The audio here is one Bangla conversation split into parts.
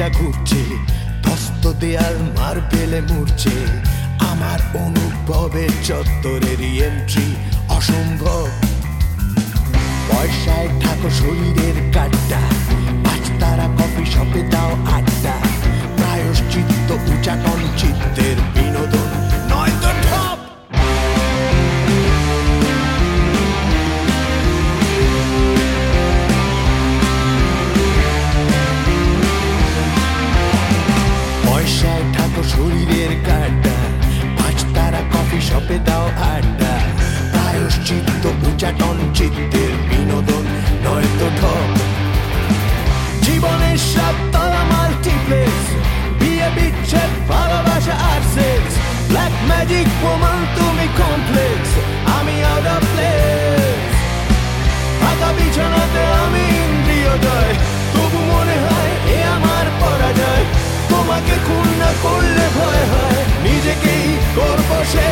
ঘুরছে, ধ্বস্ত দেয়াল মার পেলে মরছে। আমার অনুভবের চত্বরেরই এন্ট্রি অসম্ভব। পয়সায় ঠাকুর শরীরের কাটটা, পাঁচতারা কফি শপে দাও আড্ডা। প্রায়শ্চিত্ত উচাটন চিত্তের বিনোদন নয়তো ঠপ। পয়সায় ঠাকুর শরীরের কাটটা, পাঁচতারা কফি শপে দাও আড্ডা। প্রায়শ্চিত্ত উচাটন চিত্তের বিনোদন নয়তো ঠপ। জীবনের সাততলা মাল্টিপ্লেক্স, বিয়ে বিচ্ছেদ ভালোবাসা আর সেক্স। ব্ল্যাক ম্যাজিক প্রমাণ তুমি কমপ্লেক্স, আমি আউট অফ প্লেস। ফাঁকা বিছানাতে আমি ইন্দ্রিয়োদয়, তবু মনে হয় এ আমার পরাজয়। তোমাকে খুন না করলে ভয় হয়, নিজেকেই করব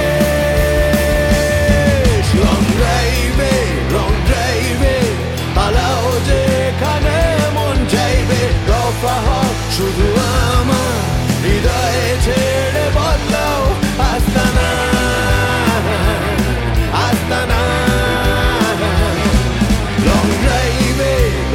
শেষ। লং ড্রাইভে লং ড্রাইভে পালাও যেখানে মন চাইবে। রফা হও শুধু আমার হৃদয়ে, ছেড়ে বদলাও আস্তানা আস্তানা। লং ড্রাইভে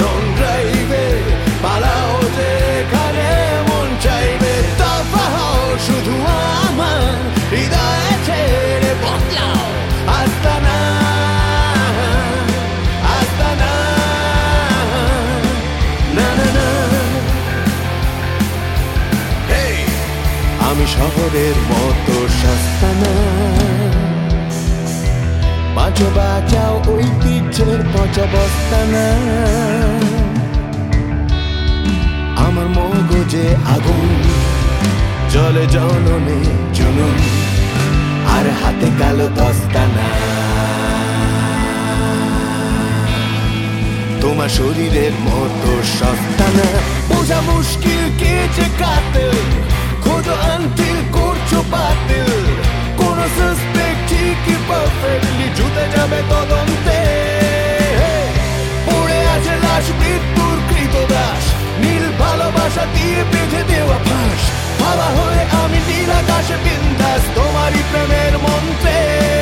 পালাও যেখানে মন চাইবে। দফা হও শুধু আমার হৃদয়ে, ছেড়ে বদলাও আস্তানা আস্তানা। না না না, আমি শহরের মতো সস্তা না। বাঁচো বাঁচাও ঐতিহ্যের পচা বস্তা না। আমার মগজে আগুন, জলে জননে জুনুন, আর হাতে কালো দস্তানা। তোমার শরীরের মতো সস্তা না। বোঝা মুশকিল কে যে কাতিল, খোঁজো আনটিল করছো বাতিল। কোন সাসপেক্ট ঠিকই পারফেক্টলি জুতে যাবে তদন্তে। পড়ে আছে লাশ মৃত্যুর কৃতদাস, নীল ভালোবাসা দিয়ে বেঁধে দেওয়া ফাঁস। ভাবা হয়ে আমি নীল আকাশে বিন্দাস, তোমারই প্রেমের মন্ত্রে।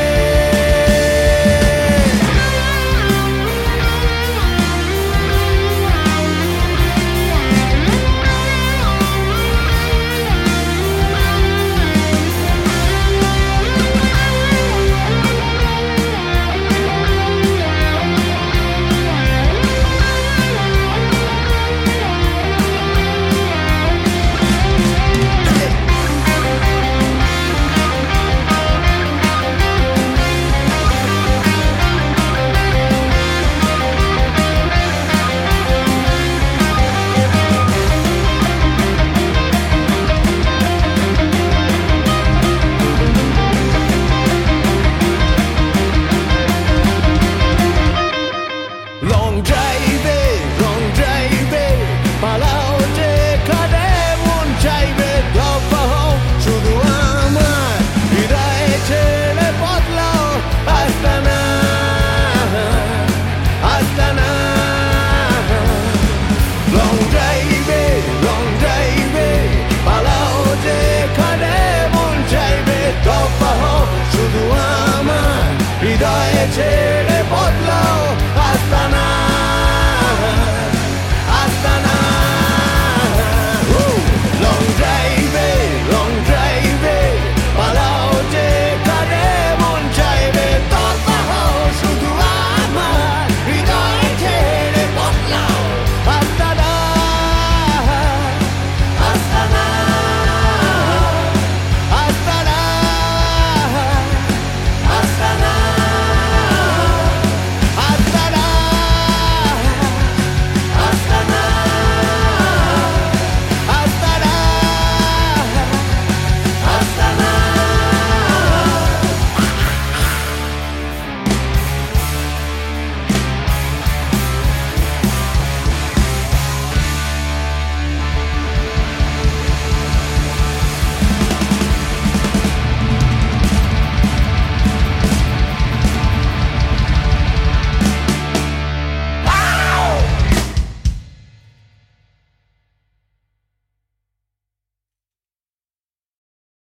লং ড্রাইভে পালাও যেখানে মন চাইবে। দফা হও শুধু আমার হৃদয়ে, ছেড়ে বদলাও আস্তানা আস্তানা। লং ড্রাইভে পালাও যেখানে মন চাইবে। দফা হও শুধু আমার হৃদয়ে, ছেড়ে